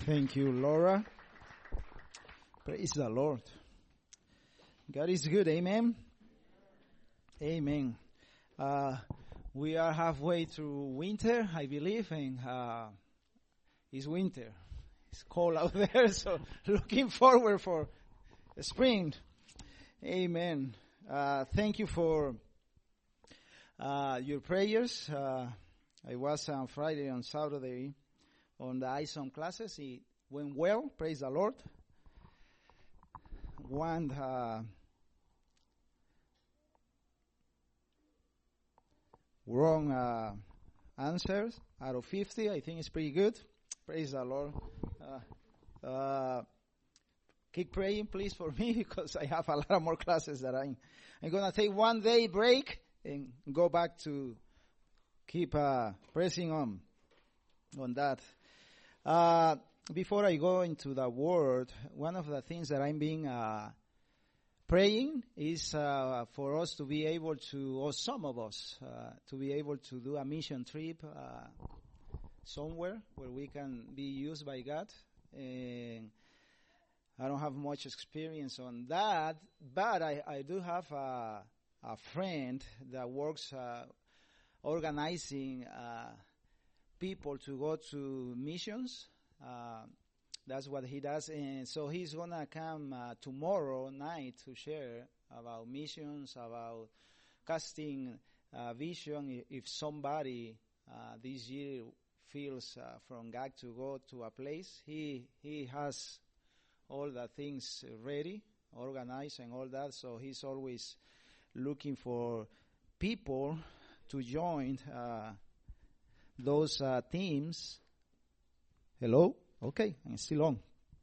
Thank you, Laura. Praise the Lord. God is good. Amen. Amen. We are halfway through winter, I believe, and it's winter. It's cold out there, so looking forward for spring. Amen. Thank you for your prayers. I was on Friday and Saturday on the ISOM classes. It went well. Praise the Lord. One wrong answers out of 50. I think it's pretty good. Praise the Lord. Keep praying, please, for me, because I have a lot more classes that I'm going to take 1 day break and go back to keep pressing on that. Before I go into the word, one of the things that I'm being praying is for us to be able to, or some of us, to be able to do a mission trip somewhere where we can be used by God. And I don't have much experience on that, but I do have a friend that works organizing people to go to missions. That's what he does, and so he's gonna come tomorrow night to share about missions, about casting vision. If somebody this year feels from God to go to a place, he has all the things ready, organized, and all that. So he's always looking for people to join those teams. Hello? Okay, I'm still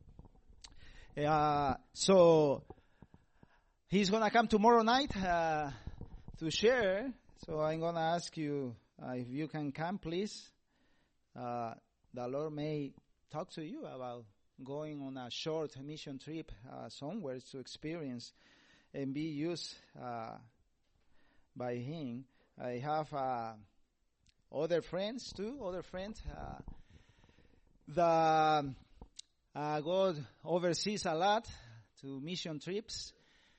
on. So he's going to come tomorrow night to share. So I'm going to ask you if you can come, please. The Lord may talk to you about going on a short mission trip somewhere to experience and be used by Him. I have other friends too, God oversees a lot to mission trips.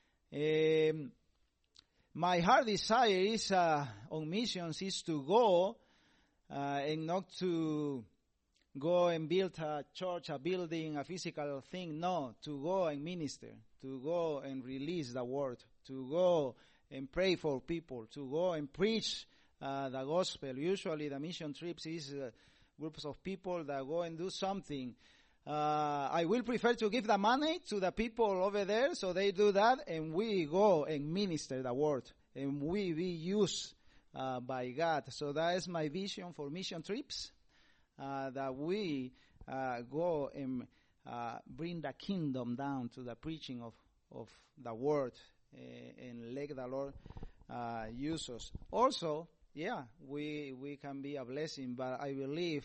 My heart desire is on missions is to go and not to go and build a church, a building, a physical thing. No, to go and minister, to go and release the word, to go and pray for people, to go and preach the gospel. Usually the mission trips is groups of people that go and do something. I will prefer to give the money to the people over there so they do that and we go and minister the word and we be used by God. So that is my vision for mission trips, that we go and bring the kingdom down to the preaching of the word and let the Lord use us. Also, yeah, we can be a blessing, but I believe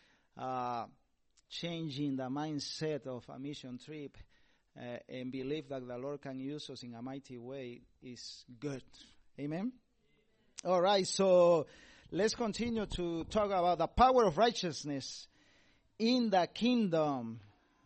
changing the mindset of a mission trip and believe that the Lord can use us in a mighty way is good. Amen? All right, so let's continue to talk about the power of righteousness in the kingdom,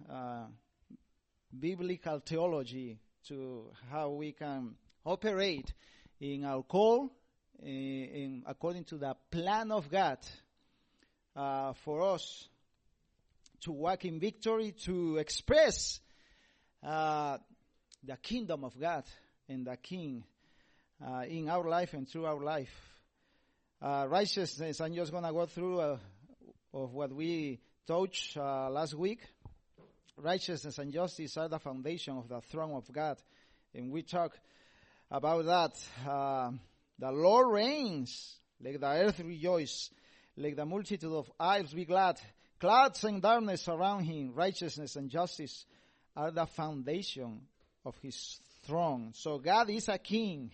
biblical theology to how we can operate in our call, according to the plan of God for us to walk in victory, to express the kingdom of God and the King in our life and through our life. Righteousness, I'm just going to go through of what we touched last week. Righteousness and justice are the foundation of the throne of God, and we talk about that. The Lord reigns, let the earth rejoice, let the multitude of isles be glad. Clouds and darkness around him, righteousness and justice are the foundation of his throne. So God is a king.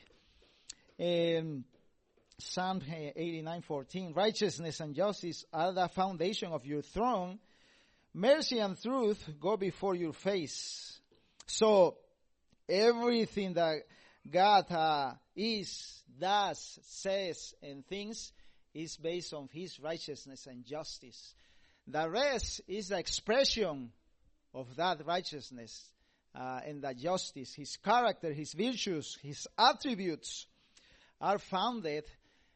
Psalm 89:14, righteousness and justice are the foundation of your throne. Mercy and truth go before your face. So everything that God is, does, says, and thinks is based on his righteousness and justice. The rest is the expression of that righteousness and that justice. His character, his virtues, his attributes are founded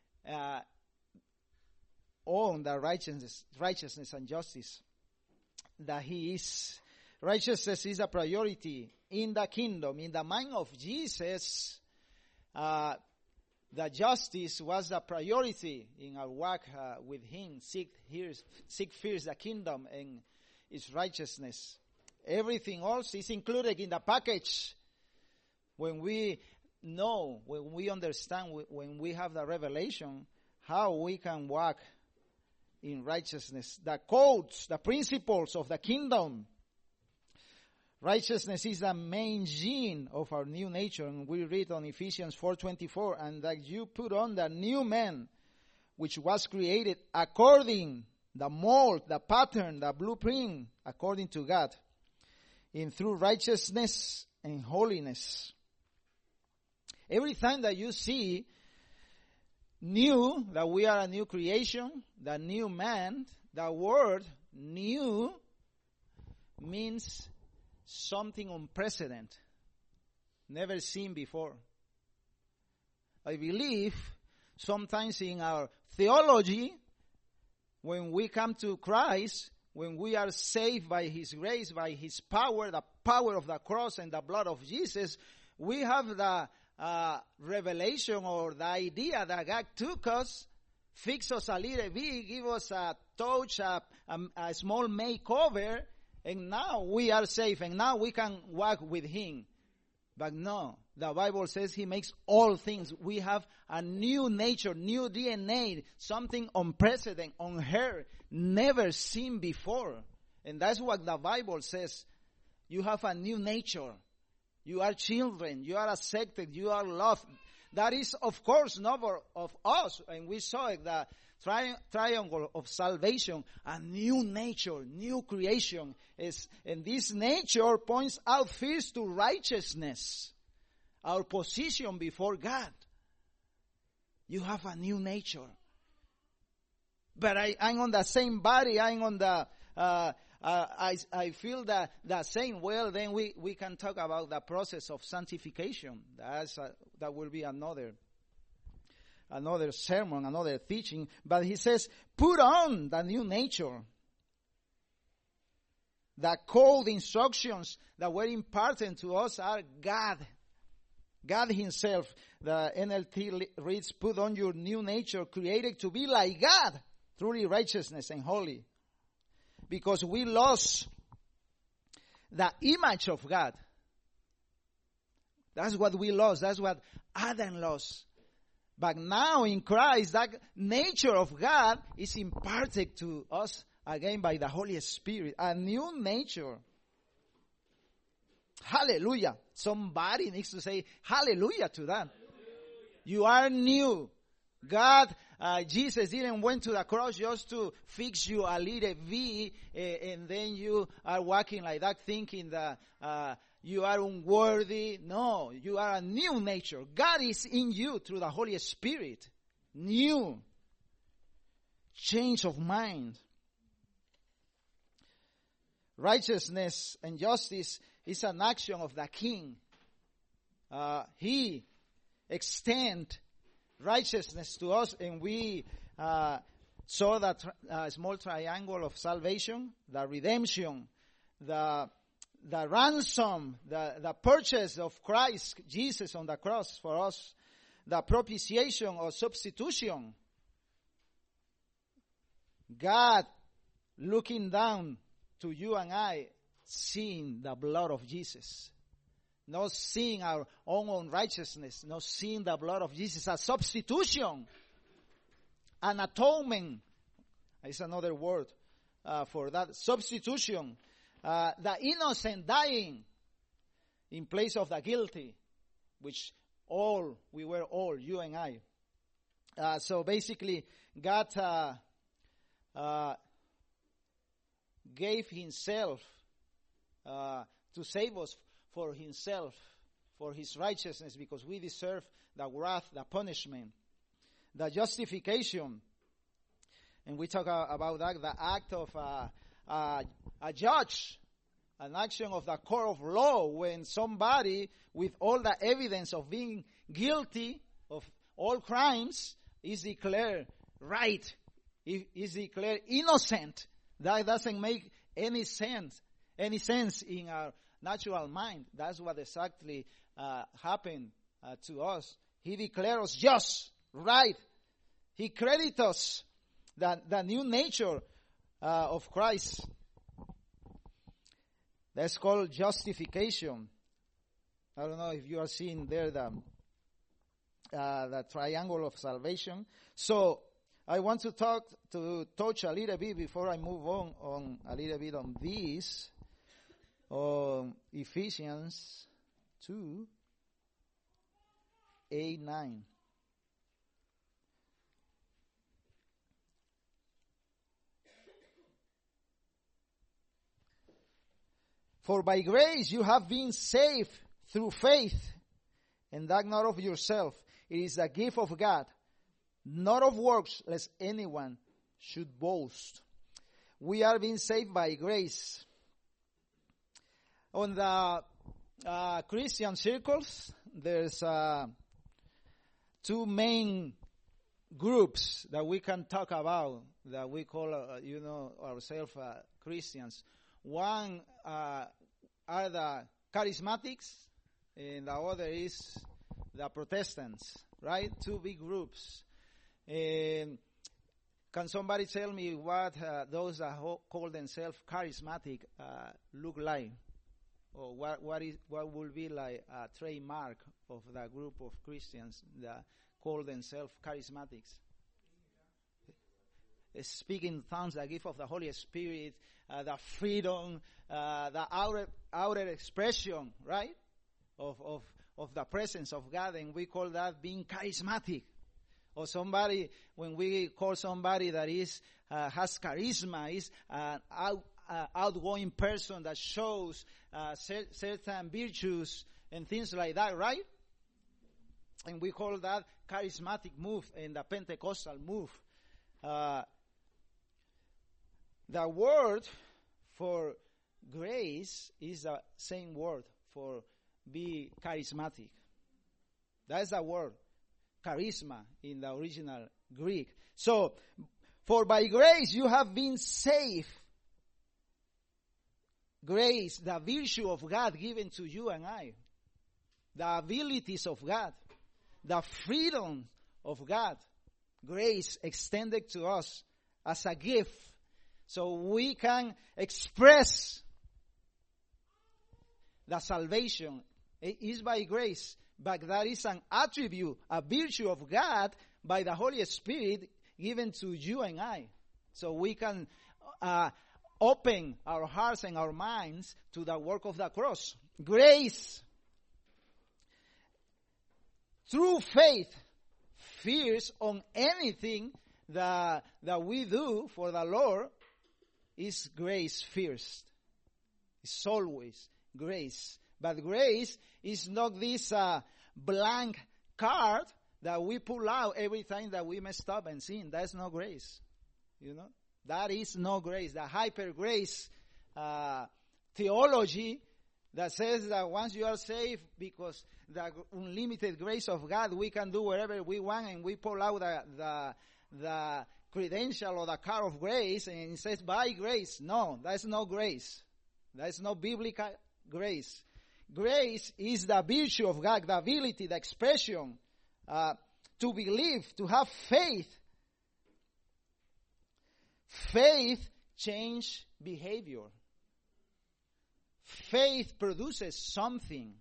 on the righteousness and justice that he is. Righteousness is a priority in the kingdom. In the mind of Jesus, the justice was the priority in our work with him. Seek first the kingdom and its righteousness. Everything else is included in the package. When we know, when we understand, when we have the revelation, how we can walk in righteousness. The codes, the principles of the kingdom. Righteousness is the main gene of our new nature. And we read on Ephesians 4:24, and that you put on the new man, which was created according the mold, the pattern, the blueprint, according to God, in through righteousness and holiness. Every time that you see new, that we are a new creation, the new man, the word new means something unprecedented, never seen before. I believe sometimes in our theology, when we come to Christ, when we are saved by his grace, by his power, the power of the cross and the blood of Jesus, we have the revelation or the idea that God took us, fix us a little bit, give us a touch, a small makeover, and now we are safe, and now we can walk with him. But no, the Bible says he makes all things. We have a new nature, new DNA, something unprecedented, unheard, never seen before. And that's what the Bible says. You have a new nature. You are children. You are accepted. You are loved. That is, of course, not of us. And we saw it, the triangle of salvation, a new nature, new creation. And this nature points out first to righteousness, our position before God. You have a new nature. But I'm on the same body. I'm on the, I feel that same. Well, then we can talk about the process of sanctification. That will be another sermon, another teaching. But he says, put on the new nature. The code instructions that were imparted to us are God himself. The NLT reads, put on your new nature, created to be like God, truly righteousness and holy. Because we lost the image of God. That's what we lost. That's what Adam lost. But now in Christ, that nature of God is imparted to us again by the Holy Spirit. A new nature. Hallelujah. Somebody needs to say hallelujah to that. Hallelujah. You are new. God, Jesus didn't went to the cross just to fix you a little bit, and then you are walking like that thinking that you are unworthy. No, you are a new nature. God is in you through the Holy Spirit. New. Change of mind. Righteousness and justice is an action of the King. He extends righteousness to us, and we saw that small triangle of salvation, the redemption, the ransom, the purchase of Christ Jesus on the cross for us, the propitiation or substitution. God looking down to you and I, seeing the blood of Jesus. Not seeing our own righteousness, not seeing the blood of Jesus. A substitution, an atonement is another word for that. Substitution, the innocent dying in place of the guilty, which we were all, you and I. So basically, God gave himself to save us for himself, for his righteousness, because we deserve the wrath, the punishment, the justification. And we talk about that, the act of a judge, an action of the court of law, when somebody with all the evidence of being guilty of all crimes is declared right, is declared innocent. That doesn't make any sense in our natural mind. That's what exactly happened to us. He declared us just, right. He credits us the new nature of Christ. That's called justification. I don't know if you are seeing there the triangle of salvation. So I want to touch a little bit before I move on a little bit on this. Ephesians 2, 8, 9. For by grace you have been saved through faith, and that not of yourself. It is a gift of God, not of works, lest anyone should boast. We are being saved by grace. On the Christian circles, there's two main groups that we can talk about, that we call, ourselves Christians. One are the charismatics, and the other is the Protestants, right? Two big groups. Can somebody tell me what those that call themselves charismatic look like? Or what will be like a trademark of the group of Christians that call themselves charismatics? Speaking tongues, the gift of the Holy Spirit, the freedom, the outer expression, right, of the presence of God, and we call that being charismatic. Or somebody, when we call somebody that has charisma, is an outgoing person that shows certain virtues and things like that, right? And we call that charismatic move and the Pentecostal move. The word for grace is the same word for be charismatic. That's the word, charisma, in the original Greek. So, for by grace you have been saved. Grace, the virtue of God given to you and I. The abilities of God. The freedom of God. Grace extended to us as a gift. So we can express the salvation. It is by grace, but that is an attribute, a virtue of God by the Holy Spirit given to you and I. So we can open our hearts and our minds to the work of the cross. Grace, through faith, fears on anything that we do for the Lord, is grace first. It's always grace. But grace is not this blank card that we pull out every time that we messed up and sin. That's no grace. That is no grace. The hyper grace theology that says that once you are saved, because the unlimited grace of God, we can do whatever we want, and we pull out the credential or the card of grace, and it says by grace. No, that's no grace. That's no biblical grace. Grace is the virtue of God, the ability, the expression to believe, to have faith. Faith changes behavior. Faith produces something.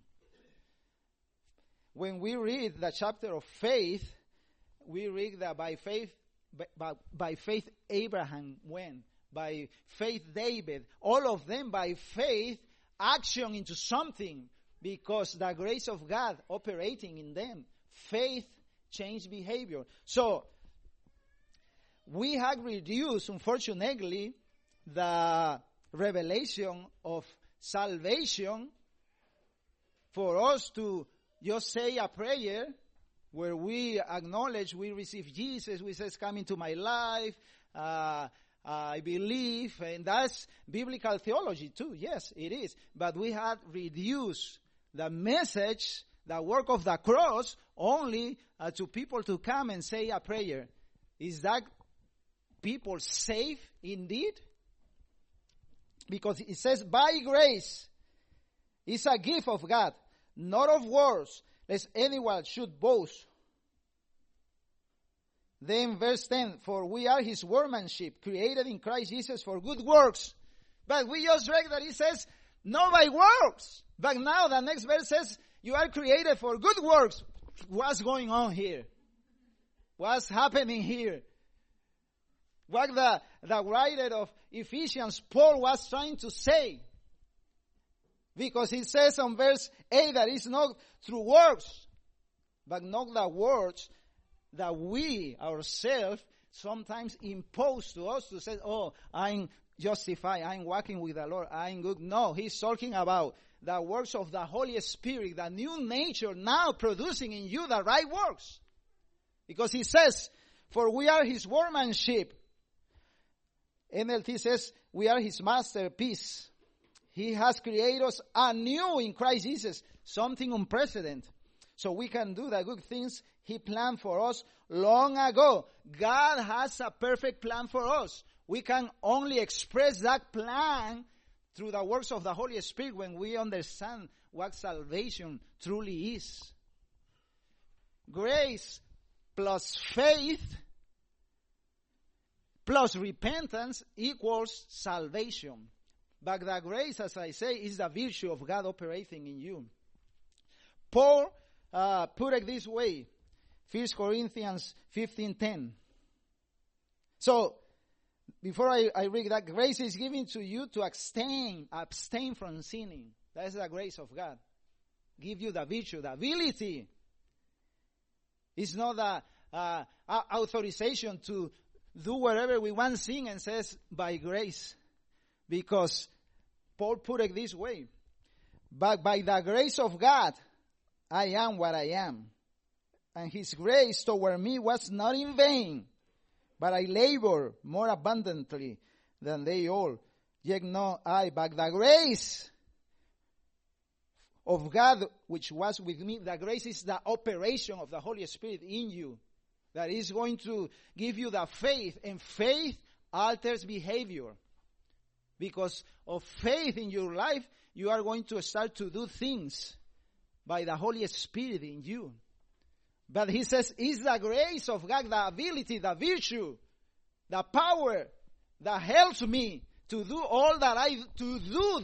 When we read the chapter of faith, we read that by faith Abraham went, by faith David, all of them by faith action into something, because the grace of God operating in them. Faith changed behavior. So we have reduced, unfortunately, the revelation of salvation for us to just say a prayer where we acknowledge we receive Jesus. We say, come into my life. I believe, and that's biblical theology too. Yes, it is. But we had reduced the message, the work of the cross, only to people to come and say a prayer. Is that people safe indeed? Because it says, by grace, it's a gift of God, not of works, lest anyone should boast. Then verse 10, for we are his workmanship, created in Christ Jesus for good works. But we just read that it says, not by works. But now the next verse says, you are created for good works. What's going on here? What's happening here? What the writer of Ephesians, Paul, was trying to say. Because he says on verse 8 that it's not through works, but not the words that we ourselves sometimes impose to us to say, oh, I'm justified, I'm walking with the Lord, I'm good. No, he's talking about the works of the Holy Spirit, the new nature now producing in you the right works. Because he says, for we are his workmanship. NLT says, we are his masterpiece. He has created us anew in Christ Jesus, something unprecedented. So we can do the good things he planned for us long ago. God has a perfect plan for us. We can only express that plan through the works of the Holy Spirit when we understand what salvation truly is. Grace plus faith plus repentance equals salvation. But the grace, as I say, is the virtue of God operating in you. Paul put it this way, 1 Corinthians 15:10. So, before I read that, grace is given to you to abstain from sinning. That is the grace of God. Give you the virtue, the ability. It's not the authorization to do whatever we want sin, and says by grace. Because Paul put it this way, but by the grace of God, I am what I am. And his grace toward me was not in vain, but I labor more abundantly than they all. Yet not I, but the grace of God which was with me. The grace is the operation of the Holy Spirit in you, that is going to give you the faith, and faith alters behavior. Because of faith in your life, you are going to start to do things by the Holy Spirit in you. But he says, it's the grace of God, the ability, the virtue, the power that helps me to do all that to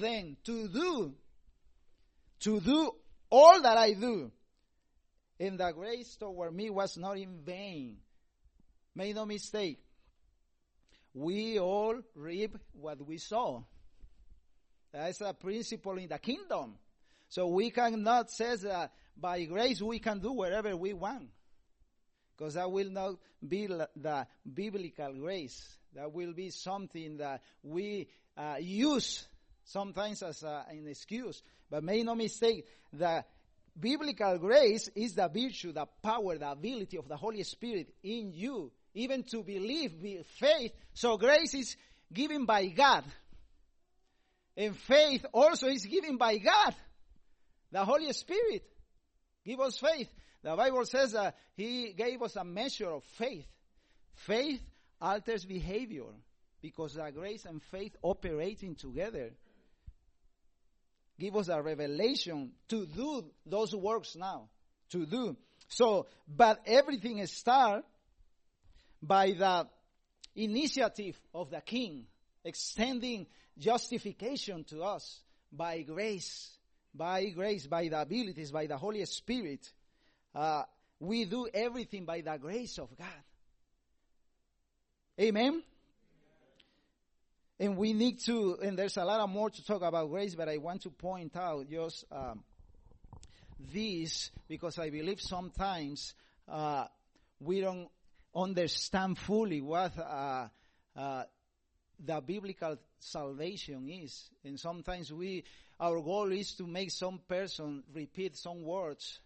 do all that I do. And the grace toward me was not in vain. Make no mistake. We all reap what we sow. That's a principle in the kingdom. So we cannot say that by grace we can do whatever we want. Because that will not be the biblical grace. That will be something that we use sometimes as an excuse. But make no mistake, the biblical grace is the virtue, the power, the ability of the Holy Spirit in you. Even to believe, faith. So grace is given by God. And faith also is given by God. The Holy Spirit give us faith. The Bible says he gave us a measure of faith. Faith alters behavior because the grace and faith operating together give us a revelation to do those works now. To do. So, but everything starts by the initiative of the King, extending justification to us by grace, by the abilities, by the Holy Spirit. We do everything by the grace of God. Amen? And we need to, and there's a lot more to talk about grace, but I want to point out just this, because I believe sometimes we don't understand fully what the biblical salvation is. And sometimes our goal is to make some person repeat some words,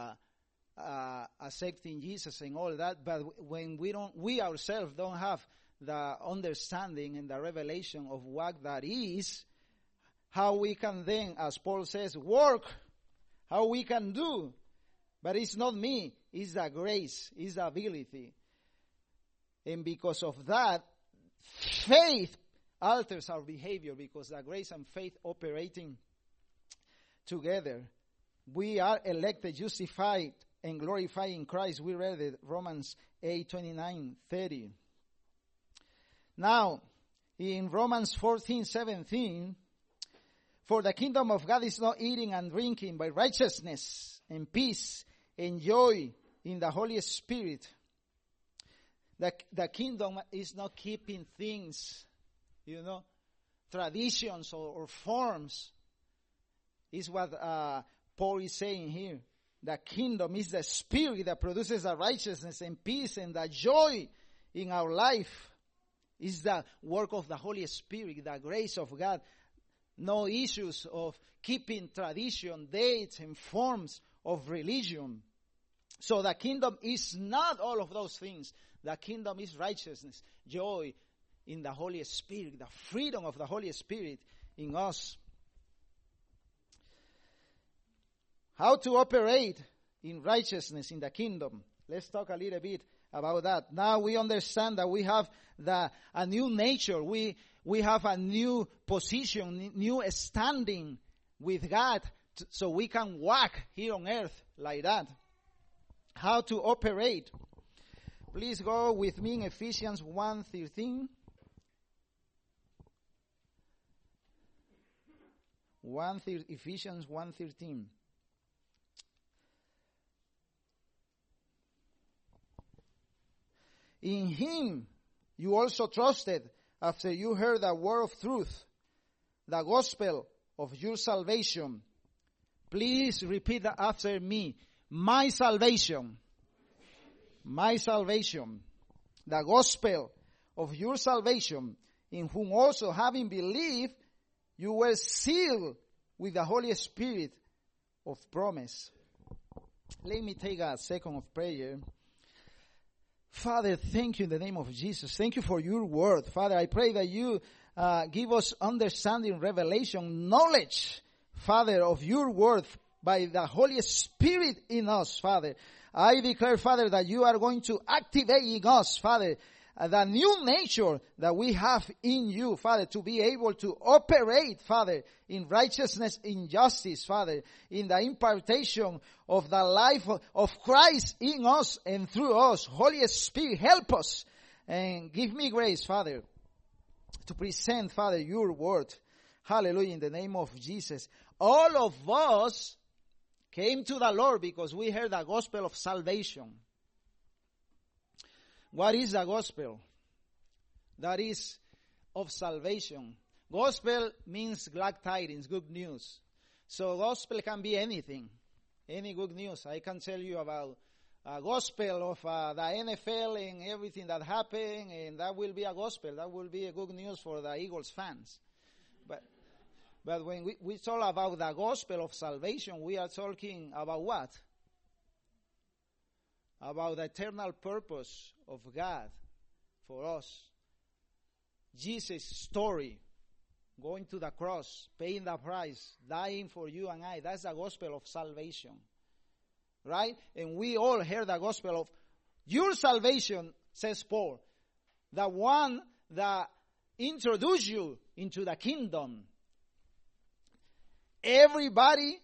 accepting Jesus and all that. But when we ourselves don't have the understanding and the revelation of what that is, how we can then, as Paul says, work, how we can do. But it's not me, it's the grace, it's the ability. And because of that, faith alters our behavior, because the grace and faith operating together. We are elected, justified, and glorified in Christ. We read it, Romans 8:29-30. Now, in Romans 14:17, for the kingdom of God is not eating and drinking, but righteousness and peace and joy in the Holy Spirit. The kingdom is not keeping things, traditions or forms. Is what Paul is saying here. The kingdom is the Spirit that produces the righteousness and peace and the joy in our life. Is the work of the Holy Spirit, the grace of God. No issues of keeping tradition, dates, and forms of religion. So the kingdom is not all of those things. The kingdom is righteousness, joy in the Holy Spirit, the freedom of the Holy Spirit in us. How to operate in righteousness in the kingdom. Let's talk a little bit about that. Now we understand that we have a new nature. We have a new position, new standing with God, so we can walk here on earth like that. How to operate. Please go with me in Ephesians 1:13. Ephesians 1:13. In him you also trusted after you heard the word of truth, the gospel of your salvation. Please repeat that after me. My salvation. My salvation. The gospel of your salvation, in whom also having believed, you were sealed with the Holy Spirit of promise. Let me take a second of prayer. Father, thank you in the name of Jesus. Thank you for your word. Father, I pray that you give us understanding, revelation, knowledge, Father, of your word by the Holy Spirit in us, Father. I declare, Father, that you are going to activate in us, Father, the new nature that we have in you, Father, to be able to operate, Father, in righteousness, in justice, Father, in the impartation of the life of Christ in us and through us. Holy Spirit, help us and give me grace, Father, to present, Father, your word. Hallelujah, in the name of Jesus. All of us came to the Lord because we heard the gospel of salvation. What is the gospel? That is of salvation. Gospel means glad tidings, good news. So gospel can be anything, any good news. I can tell you about a gospel of the NFL and everything that happened, and that will be a gospel. That will be a good news for the Eagles fans. But when we talk about the gospel of salvation, we are talking about what? About the eternal purpose of God for us. Jesus' story, going to the cross, paying the price, dying for you and I. That's the gospel of salvation. Right? And we all hear the gospel of your salvation, says Paul. The one that introduced you into the kingdom. Everybody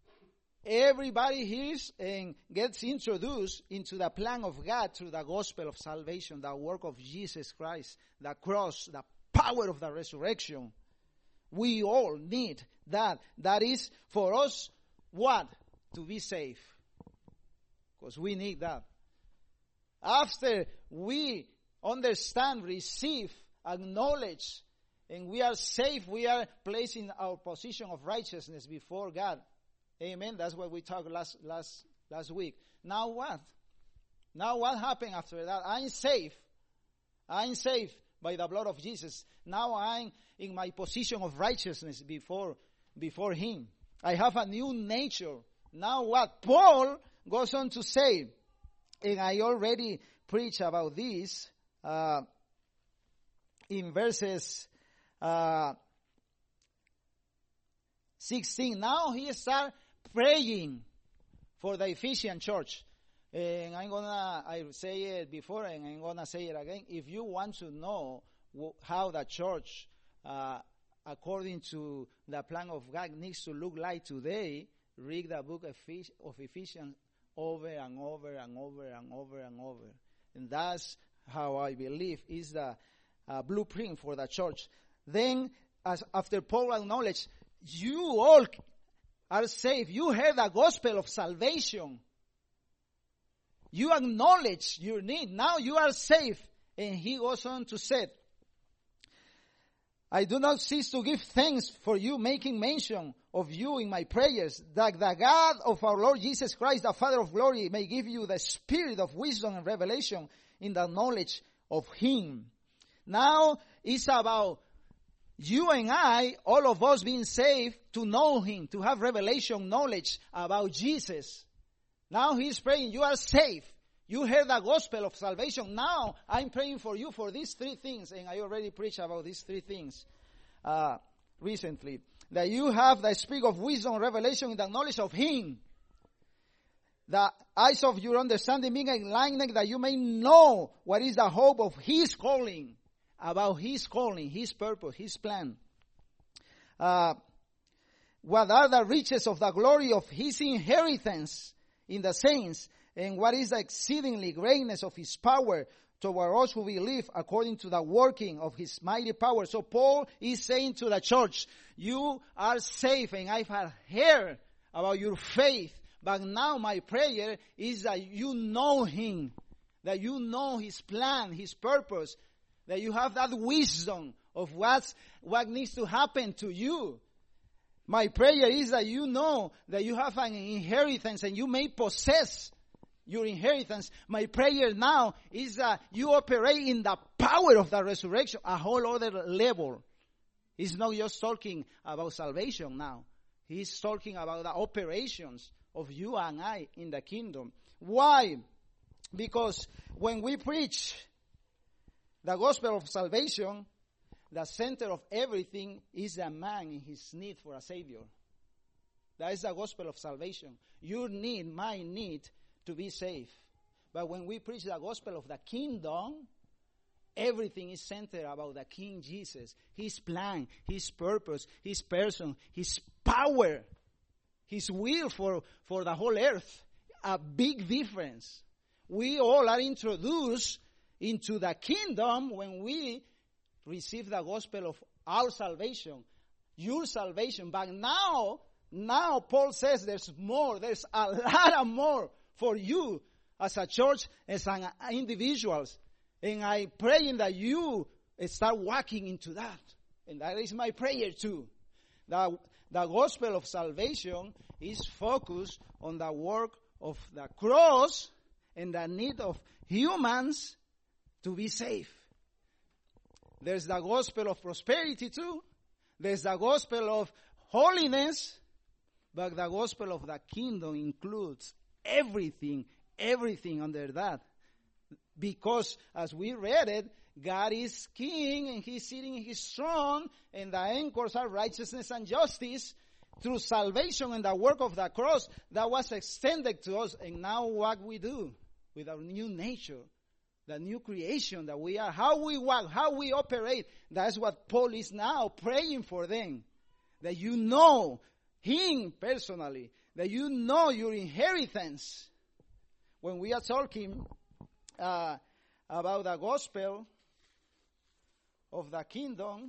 hears and gets introduced into the plan of God through the gospel of salvation, the work of Jesus Christ, the cross, the power of the resurrection. We all need that. That is for us, what? To be saved. Because we need that. After we understand, receive, acknowledge, and we are saved, we are placed in our position of righteousness before God. Amen. That's what we talked last week. Now what? Now what happened after that? I'm saved. I'm saved by the blood of Jesus. Now I'm in my position of righteousness before Him. I have a new nature. Now what? Paul goes on to say, and I already preached about this, in verses 16. Now he start praying for the Ephesian church. And I say it before and I'm gonna say it again. If you want to know how the church, according to the plan of God, needs to look like today, read the book of Ephesians over and over and over and over and over. And that's how I believe is the blueprint for the church. Then, after Paul acknowledged, you all are saved. You heard the gospel of salvation. You acknowledge your need. Now you are saved. And he goes on to say, I do not cease to give thanks for you, making mention of you in my prayers, that the God of our Lord Jesus Christ, the Father of glory, may give you the spirit of wisdom and revelation in the knowledge of him. Now it's about you and I, all of us being saved, to know him, to have revelation knowledge about Jesus. Now he's praying, you are saved. You heard the gospel of salvation. Now I'm praying for you for these three things. And I already preached about these three things recently. That you have the spirit of wisdom, revelation in the knowledge of him. The eyes of your understanding being enlightened, that you may know what is the hope of his calling. About his calling, his purpose, his plan. What are the riches of the glory of his inheritance in the saints, and what is the exceedingly greatness of his power toward us who believe, according to the working of his mighty power. So Paul is saying to the church, you are safe, and I've heard about your faith, but now my prayer is that you know him, that you know his plan, his purpose, that you have that wisdom of what needs to happen to you. My prayer is that you know that you have an inheritance and you may possess your inheritance. My prayer now is that you operate in the power of the resurrection, a whole other level. He's not just talking about salvation now. He's talking about the operations of you and I in the kingdom. Why? Because when we preach the gospel of salvation, the center of everything is the man in his need for a savior. That is the gospel of salvation. Your need, my need to be saved. But when we preach the gospel of the kingdom, everything is centered about the King Jesus, his plan, his purpose, his person, his power, his will for the whole earth. A big difference. We all are introduced into the kingdom when we receive the gospel of our salvation, your salvation. But now Paul says there's more, there's a lot more for you as a church, as an individuals. And I pray that you start walking into that. And that is my prayer too. The gospel of salvation is focused on the work of the cross and the need of humans to be saved. There's the gospel of prosperity too. There's the gospel of holiness. But the gospel of the kingdom includes everything under that. Because as we read it, God is king and he's sitting in his throne, and the anchors are righteousness and justice through salvation and the work of the cross that was extended to us. And now what we do with our new nature, the new creation that we are, how we walk, how we operate, that's what Paul is now praying for them. That you know him personally, that you know your inheritance. When we are talking about the gospel of the kingdom,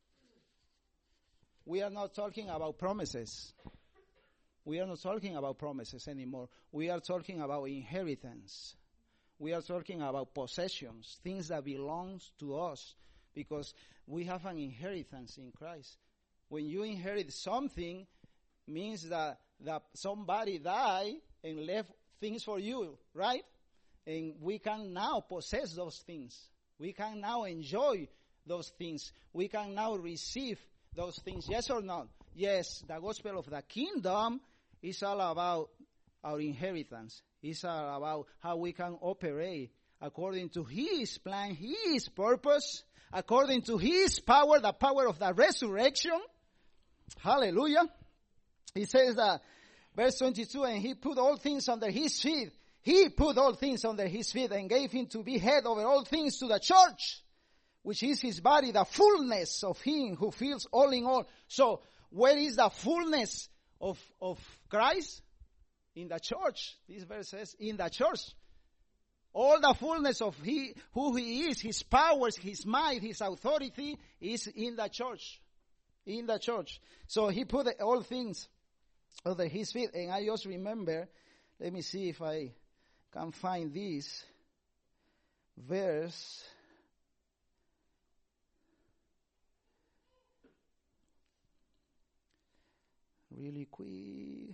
we are not talking about promises. We are not talking about promises anymore. We are talking about inheritance. We are talking about possessions, things that belong to us, because we have an inheritance in Christ. When you inherit something, means that somebody died and left things for you, right? And we can now possess those things. We can now enjoy those things. We can now receive those things. Yes or no? Yes, the gospel of the kingdom is all about our inheritance. It's all about how we can operate according to his plan, his purpose, according to his power, the power of the resurrection. Hallelujah. He says that, verse 22, and he put all things under his feet. He put all things under his feet and gave him to be head over all things to the church, which is his body, the fullness of him who fills all in all. So, where is the fullness of Christ? In the church. This verse says, in the church. All the fullness of who he is, his powers, his might, his authority is in the church. In the church. So he put all things under his feet. And I just remember, let me see if I can find this verse. Really quick.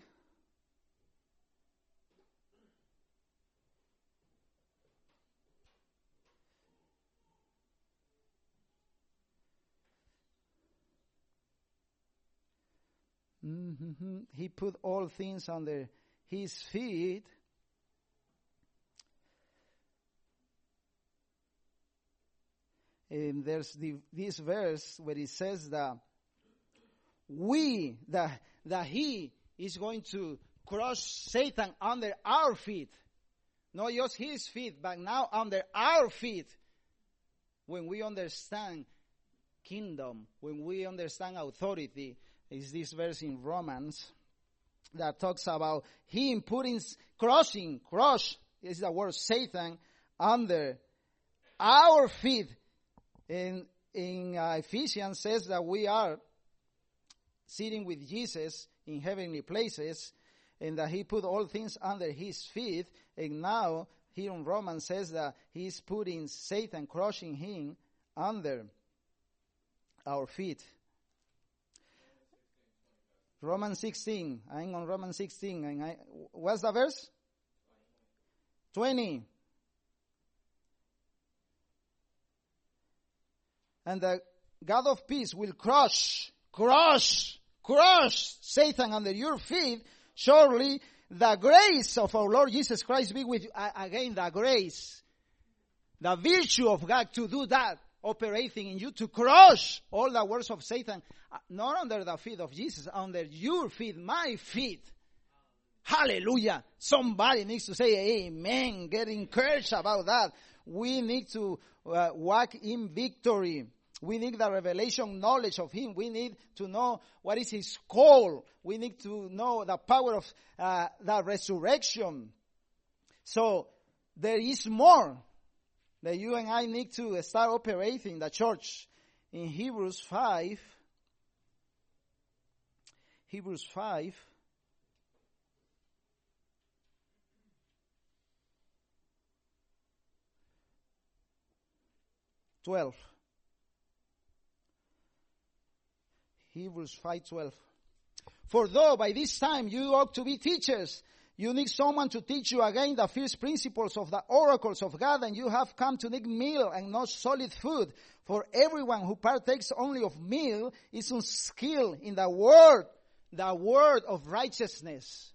He put all things under his feet. And there's this verse where it says that that he is going to crush Satan under our feet. Not just his feet, but now under our feet. When we understand kingdom, when we understand authority, is this verse in Romans that talks about him crush is the word Satan under our feet. In Ephesians says that we are sitting with Jesus in heavenly places, and that he put all things under his feet. And now here in Romans says that he's putting Satan, crushing him under our feet. Romans 16. I'm on Romans 16. And what's the verse? 20. And the God of peace will crush Satan under your feet. Surely the grace of our Lord Jesus Christ be with you. Again, the grace, the virtue of God to do that, operating in you, to crush all the works of Satan, not under the feet of Jesus, under your feet, my feet. Hallelujah. Somebody needs to say amen. Get encouraged about that. We need to walk in victory. We need the revelation knowledge of him. We need to know what is his call. We need to know the power of the resurrection. So there is more that you and I need to start operating the church. In Hebrews 5, Hebrews 5, Hebrews 5:12. For though by this time you ought to be teachers, you need someone to teach you again the first principles of the oracles of God, and you have come to need meal and not solid food. For everyone who partakes only of meal is unskilled in the word of righteousness.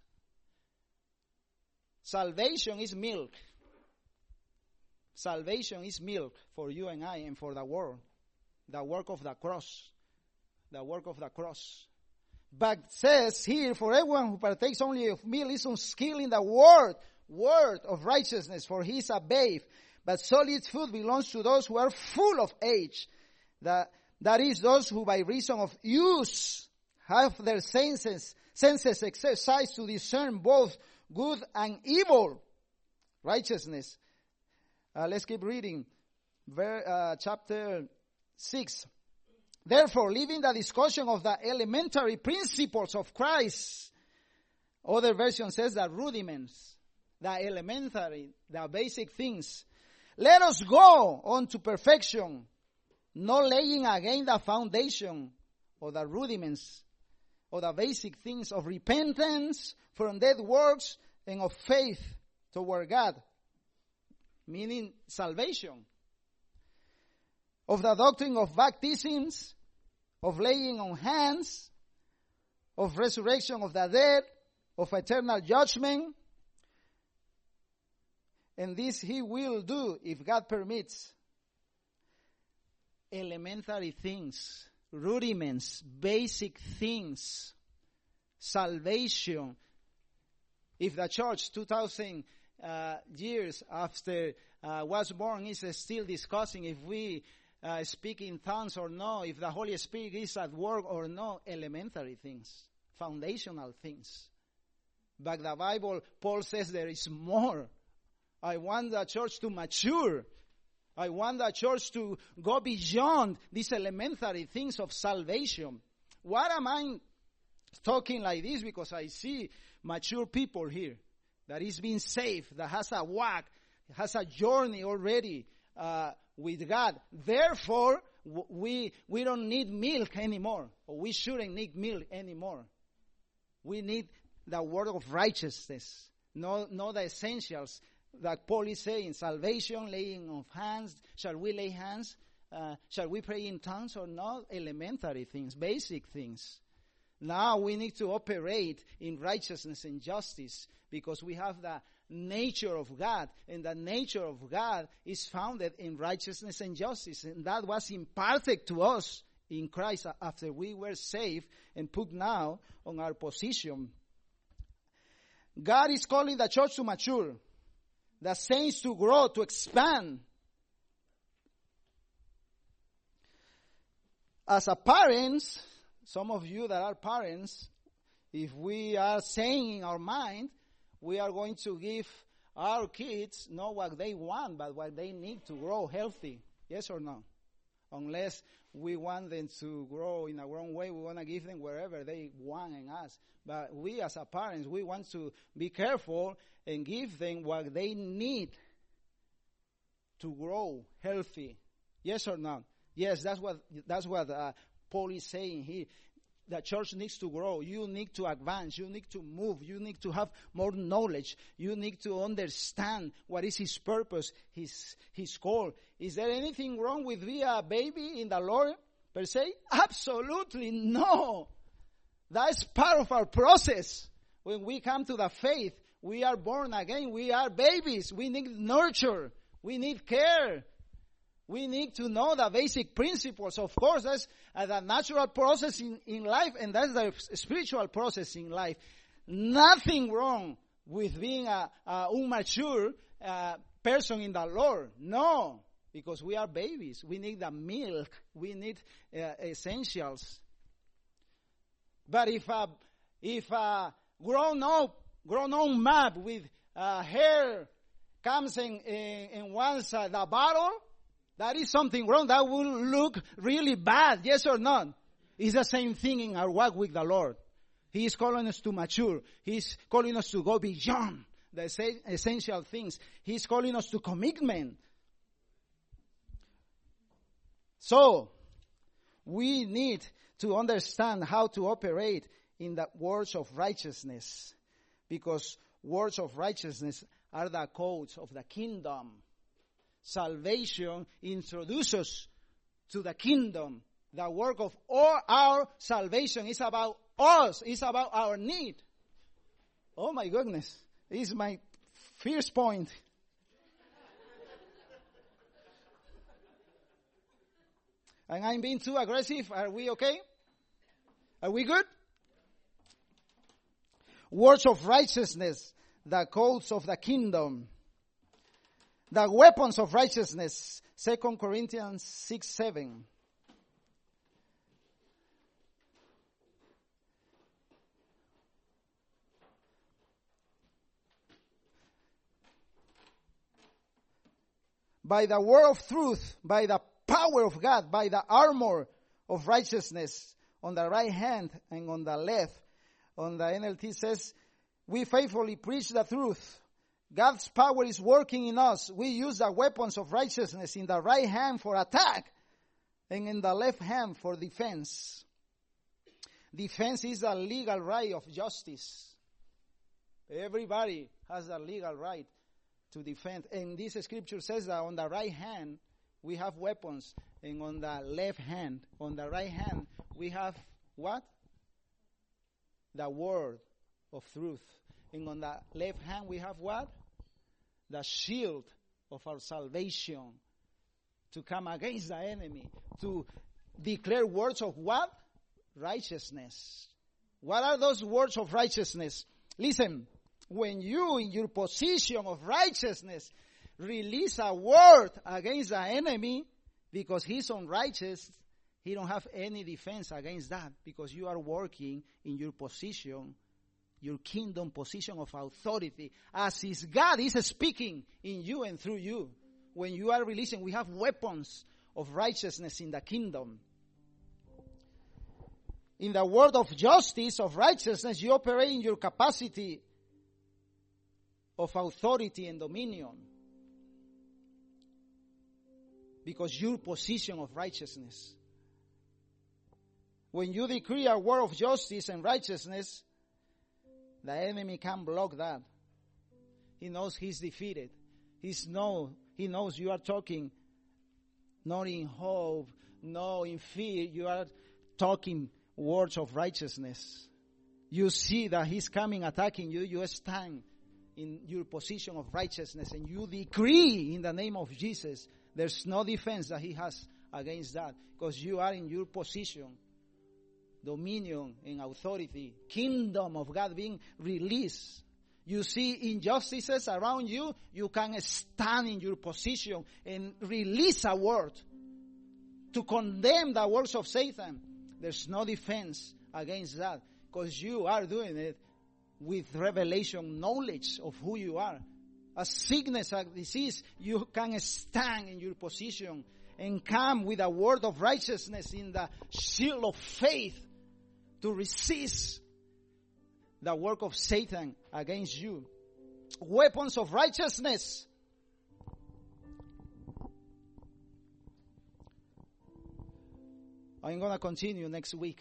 Salvation is milk. Salvation is milk for you and I and for the world. The work of the cross. The work of the cross. But says here, for everyone who partakes only of meal is unskilled in the word of righteousness, for he is a babe. But solid food belongs to those who are full of age. That is, those who by reason of use have their senses exercised to discern both good and evil. Righteousness. Let's keep reading. Chapter 6. Therefore, leaving the discussion of the elementary principles of Christ, other version says the rudiments, the elementary, the basic things. Let us go on to perfection, not laying again the foundation or the rudiments or the basic things of repentance from dead works and of faith toward God, meaning salvation, of the doctrine of baptisms, of laying on hands, of resurrection of the dead, of eternal judgment. And this he will do if God permits. elementary things, rudiments, basic things, salvation. If the church 2,000 years after was born is still discussing if we speak in tongues or no, if the Holy Spirit is at work or no, elementary things, foundational things. But the Bible, Paul says there is more. I want the church to mature. I want the church to go beyond these elementary things of salvation. Why am I talking like this? Because I see mature people here that is being saved, that has a walk, has a journey already with God. Therefore, we don't need milk anymore, or we shouldn't need milk anymore. We need the word of righteousness, not the essentials that Paul is saying, salvation, laying of hands. Shall we lay hands? Shall we pray in tongues or not? Elementary things, basic things. Now we need to operate in righteousness and justice because we have the nature of God, and the nature of God is founded in righteousness and justice, and that was imparted to us in Christ after we were saved and put now on our position. God is calling the church to mature, the saints to grow, to expand. As a parents, some of you that are parents, if we are saying in our mind, we are going to give our kids not what they want, but what they need to grow healthy. Yes or no? Unless we want them to grow in a wrong way, we want to give them wherever they want and ask. But we as a parents, we want to be careful and give them what they need to grow healthy. Yes or no? Yes, that's what Paul is saying here. The church needs to grow. You need to advance. You need to move. You need to have more knowledge. You need to understand what is his purpose, his call. Is there anything wrong with being a baby in the Lord per se? Absolutely no. That's part of our process. When we come to the faith, we are born again. We are babies. We need nurture. We need care. We need to know the basic principles. Of course, that's the natural process in life, and that's the spiritual process in life. Nothing wrong with being a immature person in the Lord. No, because we are babies. We need the milk. We need essentials. But if a grown-up man with hair comes and wants the bottle, that is something wrong. That will look really bad. Yes or not? It's the same thing in our walk with the Lord. He is calling us to mature. He's calling us to go beyond the essential things. He's calling us to commitment. So, we need to understand how to operate in the words of righteousness. Because words of righteousness are the codes of the kingdom. Salvation introduces us to the kingdom. The work of all our salvation is about us. It's about our need. Oh my goodness. This is my first point. And I'm being too aggressive. Are we okay? Are we good? Words of righteousness, the codes of the kingdom. The weapons of righteousness, 2 Corinthians 6:7. By the word of truth, by the power of God, by the armor of righteousness on the right hand and on the left. On the NLT says, we faithfully preach the truth. God's power is working in us. We use the weapons of righteousness in the right hand for attack and in the left hand for defense. Defense is a legal right of justice. Everybody has a legal right to defend. And this scripture says that on the right hand we have weapons, and on the left hand, on the right hand, we have what? The word of truth. And on the left hand we have what? The shield of our salvation. to come against the enemy, to declare words of what? Righteousness. What are those words of righteousness? Listen, when you, in your position of righteousness, release a word against the enemy, because he's unrighteous, he don't have any defense against that, because you are working in your position, your kingdom position of authority. As is God is speaking in you and through you. When you are releasing, we have weapons of righteousness in the kingdom. In the word of justice, of righteousness, you operate in your capacity of authority and dominion. Because your position of righteousness. When you decree a word of justice and righteousness, the enemy can't block that. He knows he's defeated. He knows you are talking not in hope, no in fear. You are talking words of righteousness. You see that he's coming attacking you. You stand in your position of righteousness and you decree in the name of Jesus. There's no defense that he has against that, because you are in your position, dominion and authority, kingdom of God being released. You see injustices around you, you can stand in your position and release a word to condemn the works of Satan. There's no defense against that, because you are doing it with revelation, knowledge of who you are. A sickness, a disease, you can stand in your position and come with a word of righteousness in the shield of faith to resist the work of Satan against you. Weapons of righteousness. I'm going to continue next week.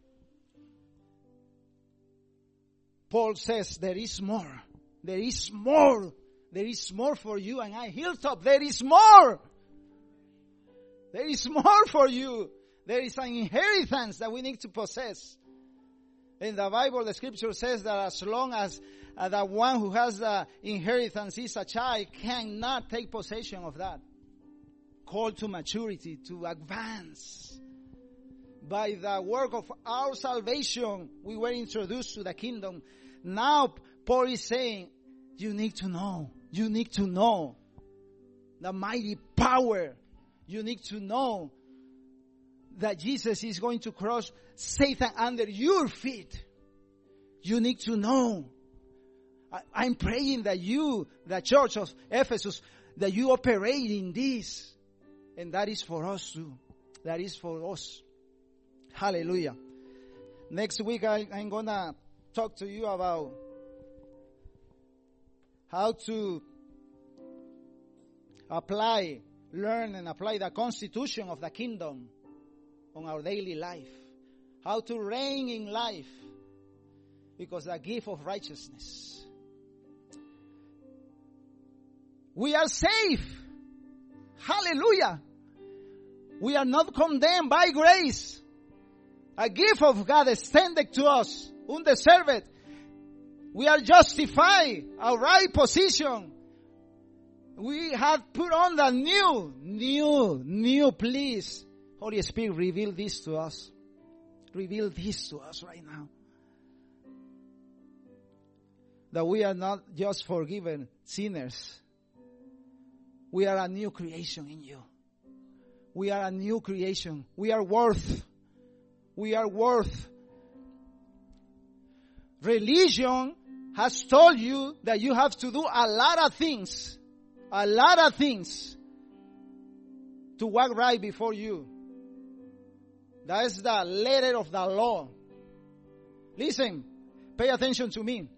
Paul says there is more. There is more. There is more for you and I. Hilltop, there is more. There is more for you. There is an inheritance that we need to possess. In the Bible, the scripture says that as long as the one who has the inheritance is a child, cannot take possession of that. Called to maturity, to advance. By the work of our salvation, we were introduced to the kingdom. Now, Paul is saying, you need to know. You need to know the mighty power. You need to know that Jesus is going to crush Satan under your feet. You need to know. I'm praying that you, the church of Ephesus, that you operate in this. And that is for us too. That is for us. Hallelujah. Next week I'm going to talk to you about how to learn and apply the constitution of the kingdom on our daily life. How to reign in life, because the gift of righteousness. We are safe. Hallelujah. We are not condemned by grace. A gift of God extended to us, undeserved. We are justified, our right position. We have put on the new, please. Holy Spirit, reveal this to us. Reveal this to us right now. That we are not just forgiven sinners. We are a new creation in you. We are a new creation. We are worth. We are worth. Religion has told you that you have to do a lot of things. A lot of things to walk right before you. That is the letter of the law. Listen, pay attention to me.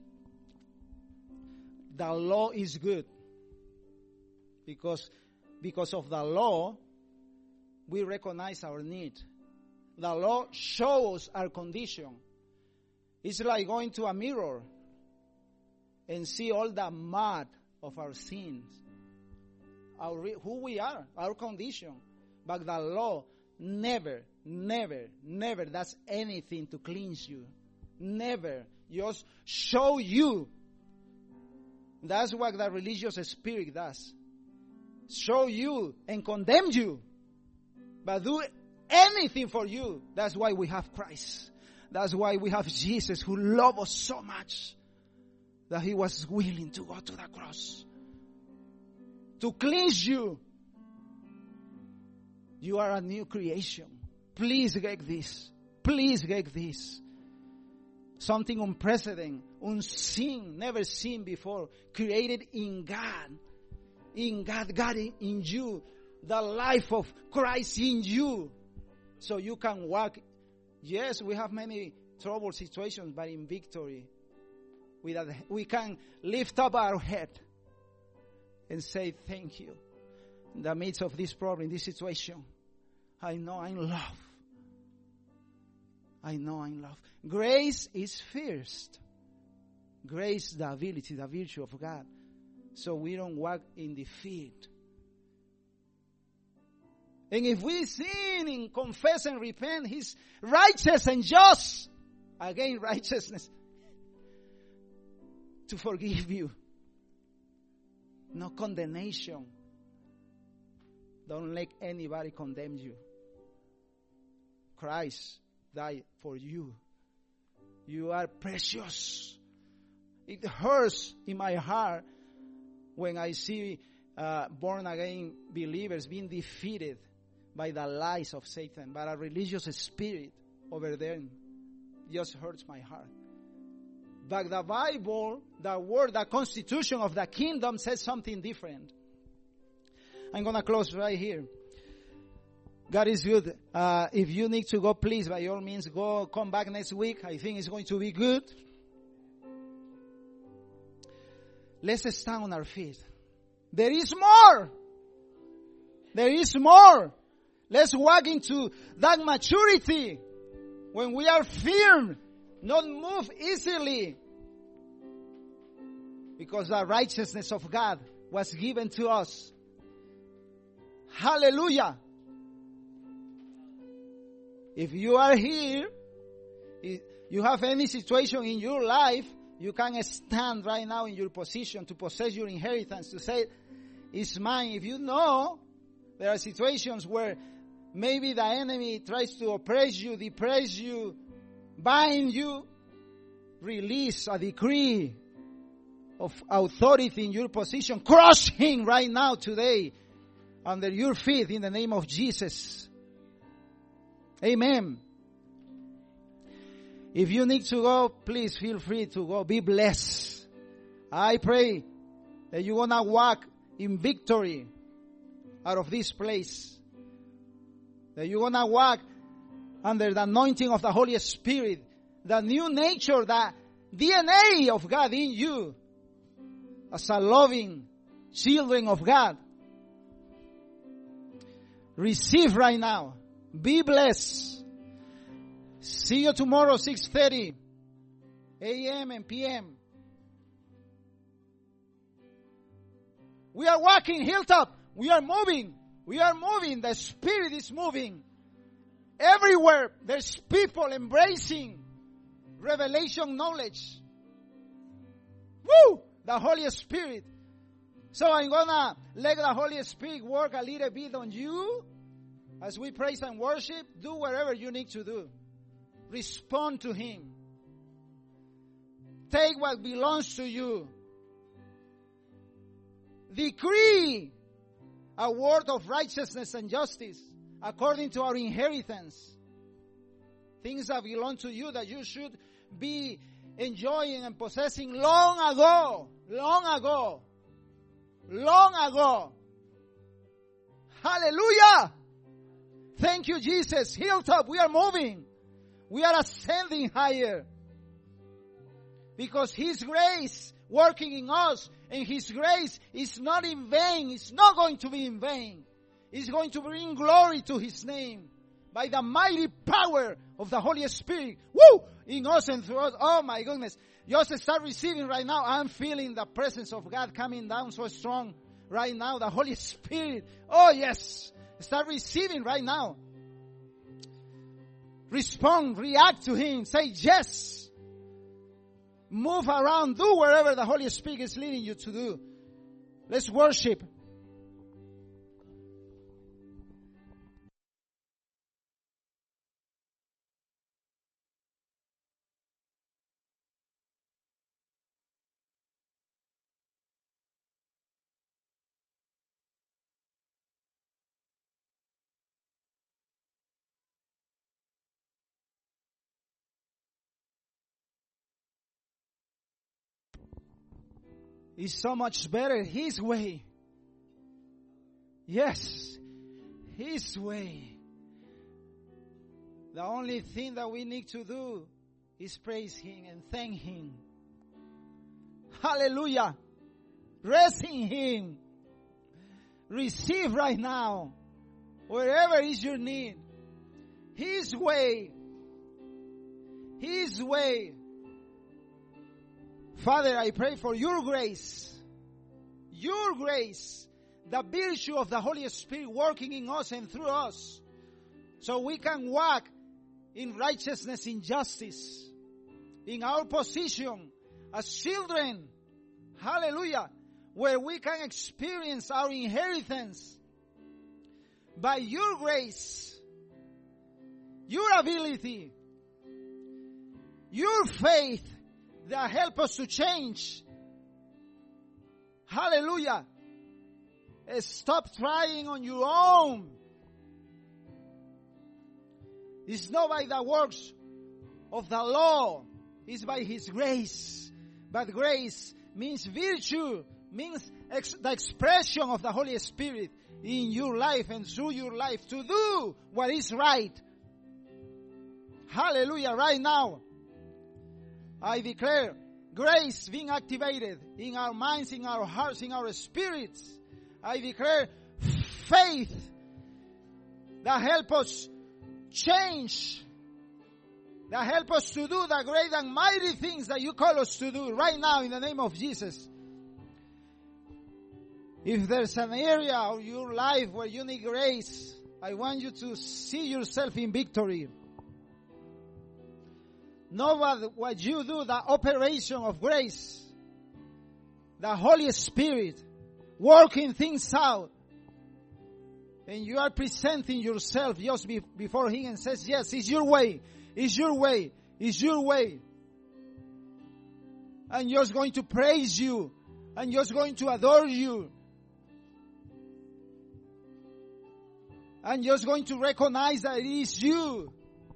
The law is good. Because of the law, we recognize our need. The law shows our condition. It's like going to a mirror and see all the mud of our sins. Who we are, our condition. But the law never does anything to cleanse you. Never. Just show you. That's what the religious spirit does. show you and condemn you, but do anything for you. That's why we have Christ. That's why we have Jesus, who loved us so much that he was willing to go to the cross to cleanse you. You are a new creation. Please get this. Please get this. Something unprecedented, unseen, never seen before, created in God. In God, God in you. The life of Christ in you. So you can walk. Yes, we have many troubled situations, but in victory. We can lift up our head and say, thank you. In the midst of this problem, this situation, I know I'm loved. I know I'm loved. Grace is first. Grace, the ability, the virtue of God. So we don't walk in defeat. And if we sin and confess and repent, He's righteous and just. Again, righteousness. To forgive you. No condemnation. Don't let anybody condemn you. Christ died for you. You are precious. It hurts in my heart when I see born again believers being defeated by the lies of Satan, by a religious spirit over them. Just hurts my heart. But the Bible, the word, the constitution of the kingdom says something different. I'm going to close right here. God is good. If you need to go, please, by all means, go. Come back next week. I think it's going to be good. Let's stand on our feet. There is more. There is more. Let's walk into that maturity when we are firm, not move easily. Because the righteousness of God was given to us. Hallelujah. If you are here, if you have any situation in your life, you can stand right now in your position to possess your inheritance, to say, it's mine. If you know there are situations where maybe the enemy tries to oppress you, depress you, bind you, release a decree of authority in your position. Crush him right now today under your feet in the name of Jesus. Amen. If you need to go, please feel free to go. Be blessed. I pray that you're going to walk in victory out of this place. That you're going to walk under the anointing of the Holy Spirit. The new nature, the DNA of God in you. As a loving children of God. Receive right now. Be blessed. See you tomorrow, 6:30 a.m. and p.m. We are walking hilltop. We are moving. We are moving. The Spirit is moving. Everywhere there's people embracing revelation knowledge. Woo! The Holy Spirit. So I'm going to let the Holy Spirit work a little bit on you. As we praise and worship, do whatever you need to do. Respond to Him. Take what belongs to you. Decree a word of righteousness and justice according to our inheritance. Things that belong to you that you should be enjoying and possessing long ago. Long ago. Long ago. Hallelujah. Thank you, Jesus. Hilltop, we are moving. We are ascending higher. Because His grace working in us, and His grace is not in vain. It's not going to be in vain. It's going to bring glory to His name by the mighty power of the Holy Spirit. Woo! In us and through us. Oh my goodness. Just start receiving right now. I'm feeling the presence of God coming down so strong right now. The Holy Spirit. Oh yes. Start receiving right now. Respond, react to Him. Say yes. Move around. Do wherever the Holy Spirit is leading you to do. Let's worship. is so much better. His way. Yes, His way. The only thing that we need to do is praise Him and thank Him. Hallelujah. Rest in Him. Receive right now, wherever is your need. His way. His way. Father, I pray for your grace. Your grace. The virtue of the Holy Spirit working in us and through us. So we can walk in righteousness, in justice. In our position as children. Hallelujah. Where we can experience our inheritance. By your grace. Your ability. Your faith. That help us to change. Hallelujah. Stop trying on your own. It's not by the works of the law. It's by His grace. But grace means virtue. Means the expression of the Holy Spirit in your life and through your life to do what is right. Hallelujah. Right now, I declare grace being activated in our minds, in our hearts, in our spirits. I declare faith that help us change, that help us to do the great and mighty things that you call us to do right now in the name of Jesus. If there's an area of your life where you need grace, I want you to see yourself in victory. Know what you do, the operation of grace. The Holy Spirit working things out. And you are presenting yourself just before Him and says, yes, it's your way. It's your way. It's your way. And just going to praise you. And just going to adore you. And just going to recognize that it is you.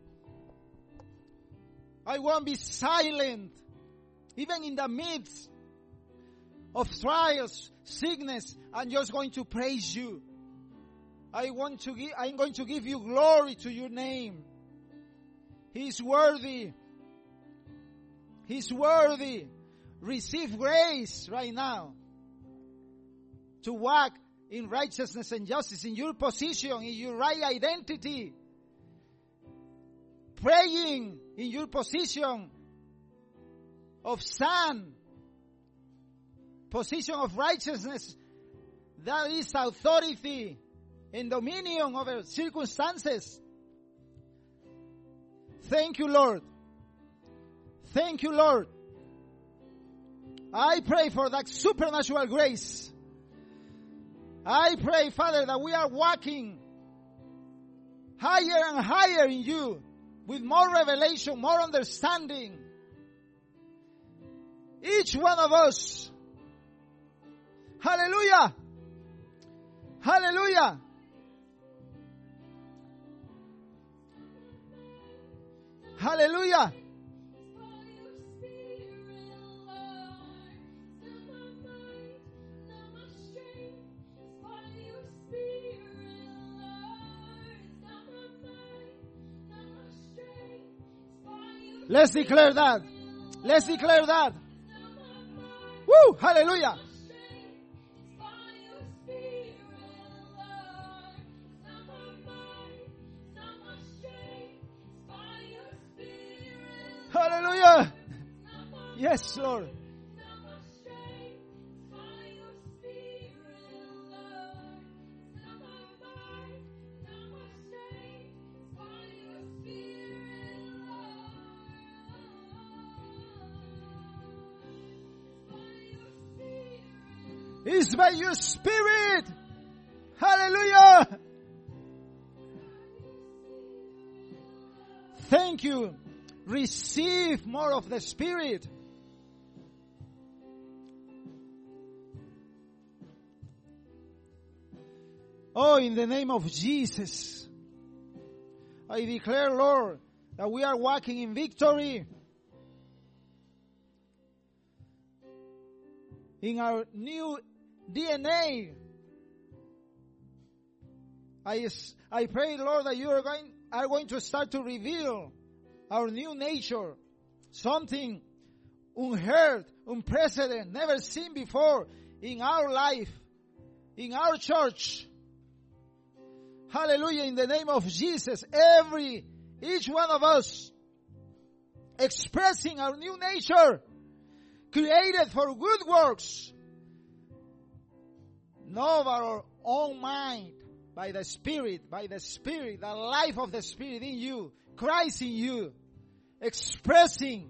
I won't be silent, even in the midst of trials, sickness. I'm just going to praise you. I'm going to give you glory to your name. He's worthy. He's worthy. Receive grace right now to walk in righteousness and justice, in your position, in your right identity. Praying in your position of son, position of righteousness, that is authority and dominion over circumstances. Thank you, Lord. Thank you, Lord. I pray for that supernatural grace. I pray, Father, that we are walking higher and higher in you. With more revelation, more understanding. Each one of us. Hallelujah. Hallelujah. Hallelujah. Let's declare that. Let's declare that. Woo! Hallelujah. Hallelujah. Yes, Lord. It's by your Spirit. Hallelujah. Thank you. Receive more of the Spirit. Oh, in the name of Jesus, I declare, Lord, that we are walking in victory. in our new DNA. I pray, Lord, that you are going to start to reveal our new nature, something unheard, unprecedented, never seen before in our life, in our church. Hallelujah, in the name of Jesus, each one of us expressing our new nature, created for good works, not of our own mind, by the Spirit, the life of the Spirit in you, Christ in you, expressing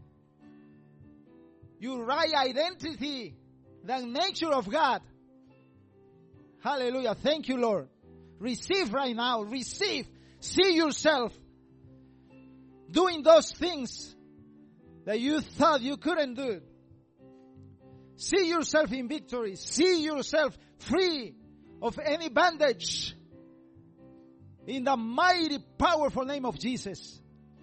your right identity, the nature of God. Hallelujah. Thank you, Lord. Receive right now. Receive. See yourself doing those things that you thought you couldn't do. See yourself in victory. See yourself free of any bondage in the mighty, powerful name of Jesus.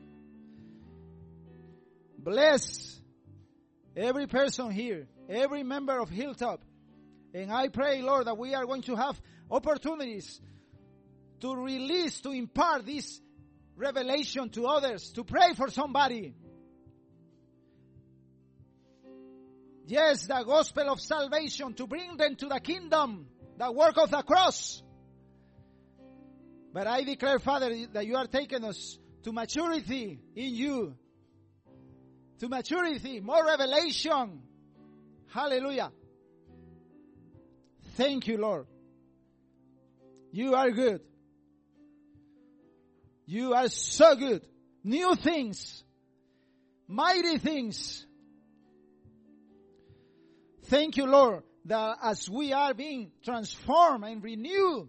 Bless every person here, every member of Hilltop. And I pray, Lord, that we are going to have opportunities to release, to impart this revelation to others, to pray for somebody. Yes, the gospel of salvation, to bring them to the kingdom, the work of the cross. But I declare, Father, that you are taking us to maturity in you. To maturity, more revelation. Hallelujah. Thank you, Lord. You are good. You are so good. New things. Mighty things. Thank you, Lord, that as we are being transformed and renewed,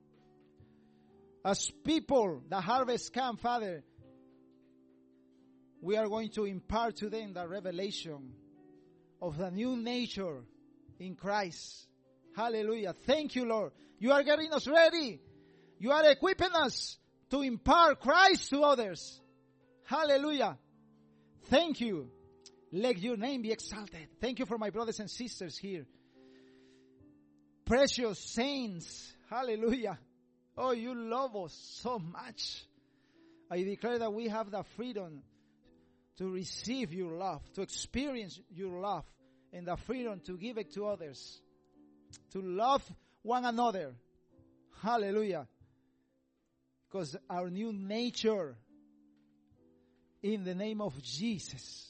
as people, the harvest come, Father, we are going to impart to them the revelation of the new nature in Christ. Hallelujah. Thank you, Lord. You are getting us ready. You are equipping us to impart Christ to others. Hallelujah. Thank you. Let your name be exalted. Thank you for my brothers and sisters here. Precious saints. Hallelujah. Oh, you love us so much. I declare that we have the freedom to receive your love, to experience your love, and the freedom to give it to others, to love one another. Hallelujah. Because our new nature, in the name of Jesus.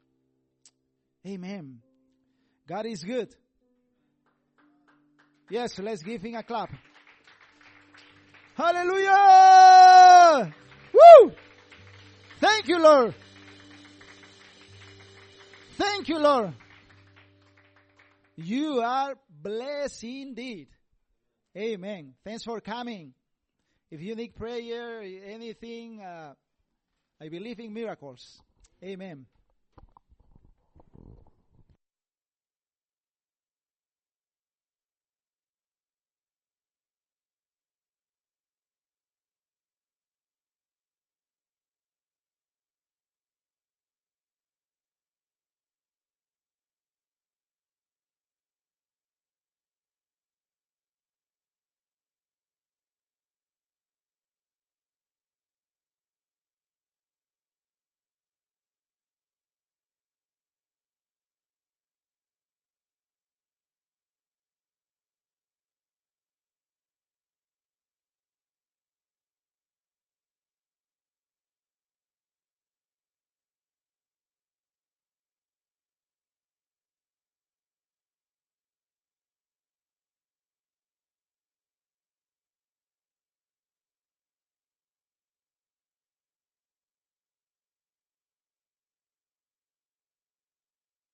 Amen. God is good. Yes, let's give him a clap. Hallelujah! Woo! Thank you, Lord. Thank you, Lord. You are blessed indeed. Amen. Thanks for coming. If you need prayer, anything, I believe in miracles. Amen.